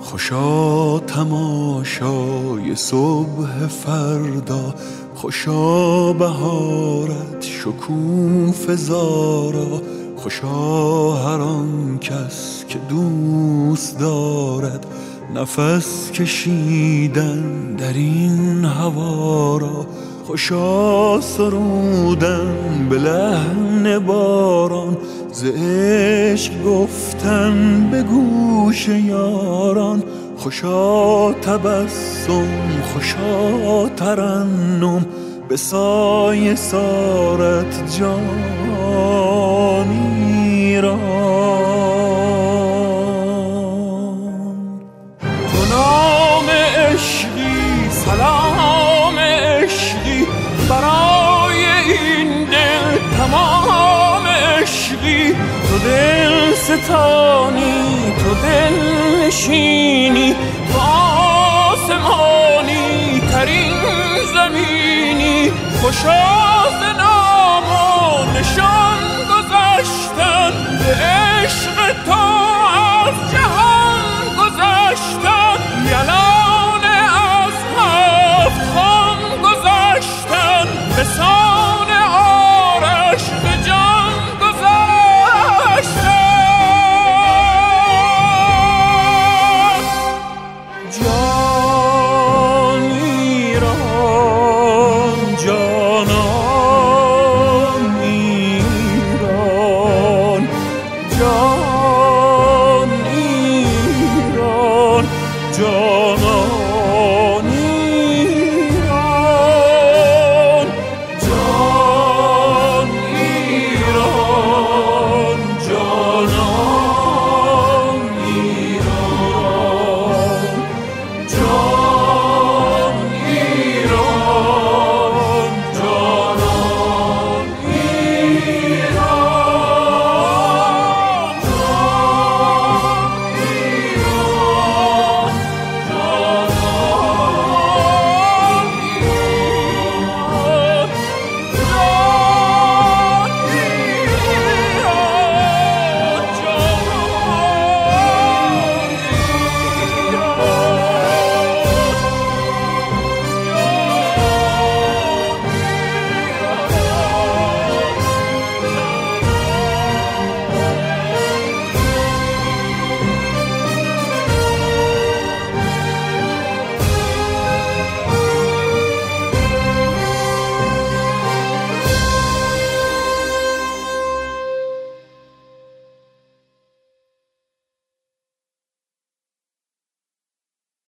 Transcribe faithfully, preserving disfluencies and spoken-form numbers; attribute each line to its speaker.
Speaker 1: خوشا تماشای صبح فردا، خوشا بهارت شکوفه زارا، خوشا هر آن کس که دوست دارد نفس کشیدن در این هوا را، خوشا سرودن به لحن باران، ز عشق گفتن به گوش یاران، خوشا تبسم خوشا ترنم به سایه سارت جان ایران. تو نام عشقی سلام عشقی برای این دل تمام عشقی، تو دل ستانی تو دل نشینی، تو آسمانی ترین زمینی، خوشا